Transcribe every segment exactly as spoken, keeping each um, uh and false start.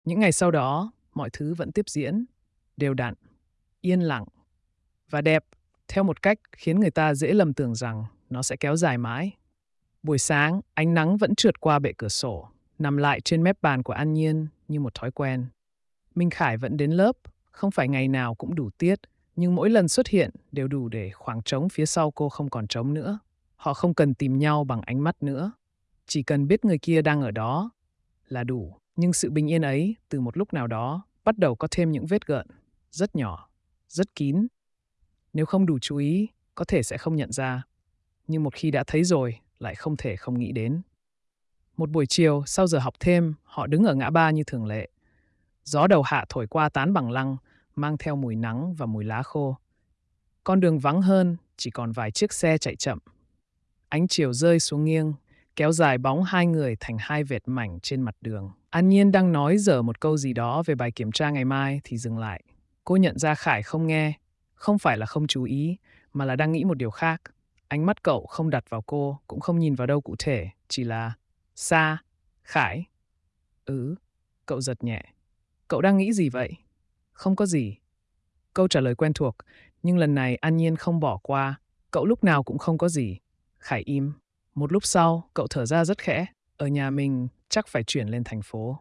Những ngày sau đó, mọi thứ vẫn tiếp diễn, đều đặn, yên lặng và đẹp theo một cách khiến người ta dễ lầm tưởng rằng nó sẽ kéo dài mãi. Buổi sáng, ánh nắng vẫn trượt qua bệ cửa sổ, nằm lại trên mép bàn của An Nhiên như một thói quen. Minh Khải vẫn đến lớp, không phải ngày nào cũng đủ tiết, nhưng mỗi lần xuất hiện đều đủ để khoảng trống phía sau cô không còn trống nữa. Họ không cần tìm nhau bằng ánh mắt nữa, chỉ cần biết người kia đang ở đó là đủ. Nhưng sự bình yên ấy, từ một lúc nào đó, bắt đầu có thêm những vết gợn, rất nhỏ, rất kín. Nếu không đủ chú ý, có thể sẽ không nhận ra. Nhưng một khi đã thấy rồi, lại không thể không nghĩ đến. Một buổi chiều, sau giờ học thêm, họ đứng ở ngã ba như thường lệ. Gió đầu hạ thổi qua tán bằng lăng, mang theo mùi nắng và mùi lá khô. Con đường vắng hơn, chỉ còn vài chiếc xe chạy chậm. Ánh chiều rơi xuống nghiêng, kéo dài bóng hai người thành hai vệt mảnh trên mặt đường. An Nhiên đang nói dở một câu gì đó về bài kiểm tra ngày mai thì dừng lại. Cô nhận ra Khải không nghe, không phải là không chú ý, mà là đang nghĩ một điều khác. Ánh mắt cậu không đặt vào cô, cũng không nhìn vào đâu cụ thể, chỉ là xa, Khải. Ừ, cậu giật nhẹ. Cậu đang nghĩ gì vậy? Không có gì. Câu trả lời quen thuộc, nhưng lần này An Nhiên không bỏ qua. Cậu lúc nào cũng không có gì. Khải im. Một lúc sau, cậu thở ra rất khẽ. Ở nhà mình chắc phải chuyển lên thành phố.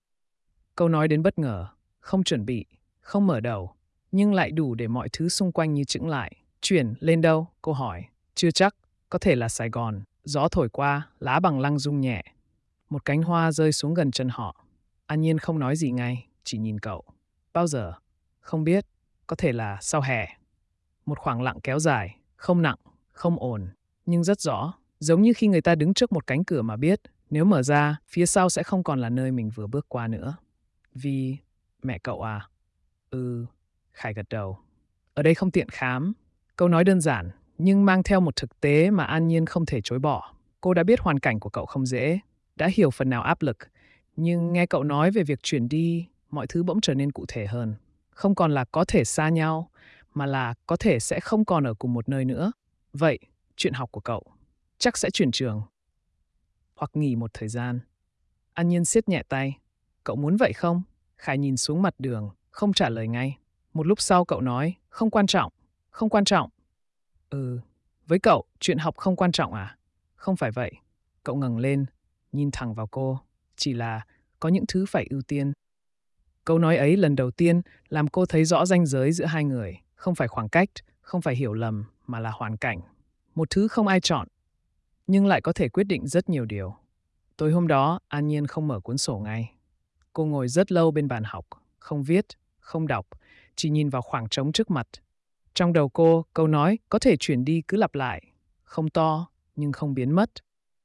Câu nói đến bất ngờ, không chuẩn bị, không mở đầu, nhưng lại đủ để mọi thứ xung quanh như chững lại. Chuyển lên đâu? Cô hỏi. Chưa chắc, có thể là Sài Gòn. Gió thổi qua, lá bằng lăng rung nhẹ. Một cánh hoa rơi xuống gần chân họ. An Nhiên không nói gì ngay, chỉ nhìn cậu. Bao giờ? Không biết, có thể là sau hè. Một khoảng lặng kéo dài, không nặng, không ồn, nhưng rất rõ. Giống như khi người ta đứng trước một cánh cửa mà biết, nếu mở ra, phía sau sẽ không còn là nơi mình vừa bước qua nữa. Vì mẹ cậu à? Ừ, Khải gật đầu. Ở đây không tiện khám. Câu nói đơn giản, nhưng mang theo một thực tế mà An Nhiên không thể chối bỏ. Cô đã biết hoàn cảnh của cậu không dễ, đã hiểu phần nào áp lực, nhưng nghe cậu nói về việc chuyển đi, mọi thứ bỗng trở nên cụ thể hơn. Không còn là có thể xa nhau, mà là có thể sẽ không còn ở cùng một nơi nữa. Vậy, chuyện học của cậu chắc sẽ chuyển trường hoặc nghỉ một thời gian. An Nhiên siết nhẹ tay. Cậu muốn vậy không? Khải nhìn xuống mặt đường, không trả lời ngay. Một lúc sau cậu nói, không quan trọng, không quan trọng. Ừ, với cậu, chuyện học không quan trọng à? Không phải vậy. Cậu ngẩng lên, nhìn thẳng vào cô. Chỉ là có những thứ phải ưu tiên. Câu nói ấy lần đầu tiên làm cô thấy rõ ranh giới giữa hai người. Không phải khoảng cách, không phải hiểu lầm, mà là hoàn cảnh. Một thứ không ai chọn, nhưng lại có thể quyết định rất nhiều điều. Tối hôm đó, An Nhiên không mở cuốn sổ ngay. Cô ngồi rất lâu bên bàn học, không viết, không đọc, chỉ nhìn vào khoảng trống trước mặt. Trong đầu cô, câu nói có thể chuyển đi cứ lặp lại, không to nhưng không biến mất.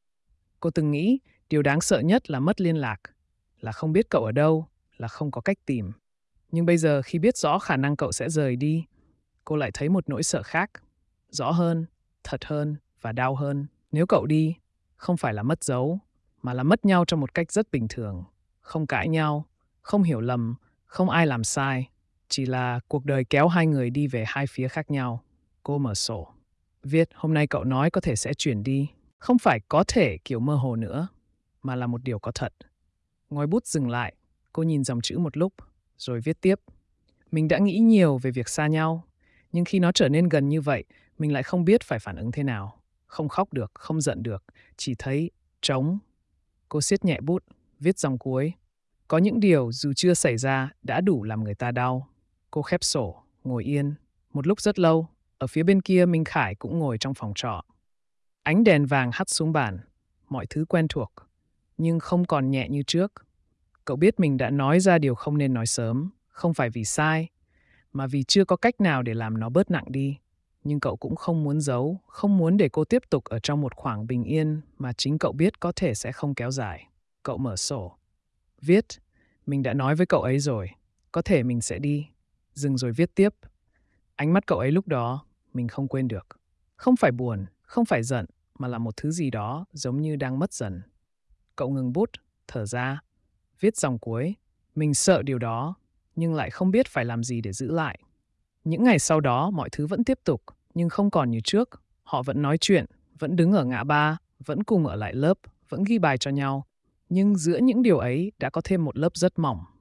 Cô từng nghĩ điều đáng sợ nhất là mất liên lạc, là không biết cậu ở đâu, là không có cách tìm. Nhưng bây giờ khi biết rõ khả năng cậu sẽ rời đi, cô lại thấy một nỗi sợ khác, rõ hơn, thật hơn và đau hơn. Nếu cậu đi, không phải là mất dấu, mà là mất nhau trong một cách rất bình thường. Không cãi nhau, không hiểu lầm, không ai làm sai. Chỉ là cuộc đời kéo hai người đi về hai phía khác nhau. Cô mở sổ. Viết hôm nay cậu nói có thể sẽ chuyển đi. Không phải có thể kiểu mơ hồ nữa, mà là một điều có thật. Ngòi bút dừng lại, cô nhìn dòng chữ một lúc, rồi viết tiếp. Mình đã nghĩ nhiều về việc xa nhau, nhưng khi nó trở nên gần như vậy, mình lại không biết phải phản ứng thế nào. Không khóc được, không giận được, chỉ thấy trống. Cô siết nhẹ bút, viết dòng cuối. Có những điều dù chưa xảy ra đã đủ làm người ta đau. Cô khép sổ, ngồi yên. Một lúc rất lâu, ở phía bên kia Minh Khải cũng ngồi trong phòng trọ. Ánh đèn vàng hắt xuống bàn, mọi thứ quen thuộc, nhưng không còn nhẹ như trước. Cậu biết mình đã nói ra điều không nên nói sớm, không phải vì sai, mà vì chưa có cách nào để làm nó bớt nặng đi. Nhưng cậu cũng không muốn giấu, không muốn để cô tiếp tục ở trong một khoảng bình yên mà chính cậu biết có thể sẽ không kéo dài. Cậu mở sổ, viết, mình đã nói với cậu ấy rồi, có thể mình sẽ đi. Dừng rồi viết tiếp. Ánh mắt cậu ấy lúc đó, mình không quên được. Không phải buồn, không phải giận, mà là một thứ gì đó giống như đang mất dần. Cậu ngừng bút, thở ra, viết dòng cuối. Mình sợ điều đó, nhưng lại không biết phải làm gì để giữ lại. Những ngày sau đó mọi thứ vẫn tiếp tục, nhưng không còn như trước. Họ vẫn nói chuyện, vẫn đứng ở ngã ba, vẫn cùng ở lại lớp, vẫn ghi bài cho nhau. Nhưng giữa những điều ấy đã có thêm một lớp rất mỏng.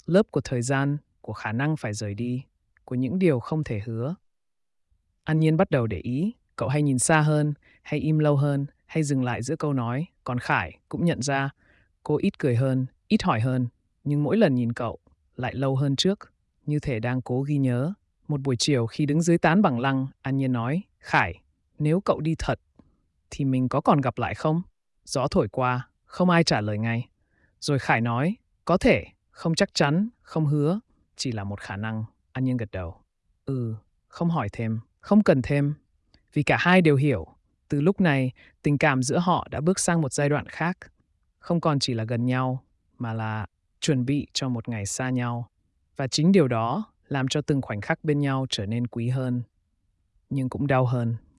lớp của thời gian, của khả năng phải rời đi, của những điều không thể hứa. An Nhiên bắt đầu để ý, cậu hay nhìn xa hơn, hay im lâu hơn, hay dừng lại giữa câu nói. Còn Khải cũng nhận ra, cô ít cười hơn, ít hỏi hơn, nhưng mỗi lần nhìn cậu lại lâu hơn trước, như thể đang cố ghi nhớ. Một buổi chiều khi đứng dưới tán bằng lăng, An Nhiên nói, Khải, nếu cậu đi thật, thì mình có còn gặp lại không? Gió thổi qua, không ai trả lời ngay. Rồi Khải nói, có thể, không chắc chắn, không hứa, chỉ là một khả năng. An Nhiên gật đầu. Ừ, không hỏi thêm, không cần thêm. Vì cả hai đều hiểu, từ lúc này, tình cảm giữa họ đã bước sang một giai đoạn khác. Không còn chỉ là gần nhau, mà là chuẩn bị cho một ngày xa nhau. Và chính điều đó làm cho từng khoảnh khắc bên nhau trở nên quý hơn, nhưng cũng đau hơn.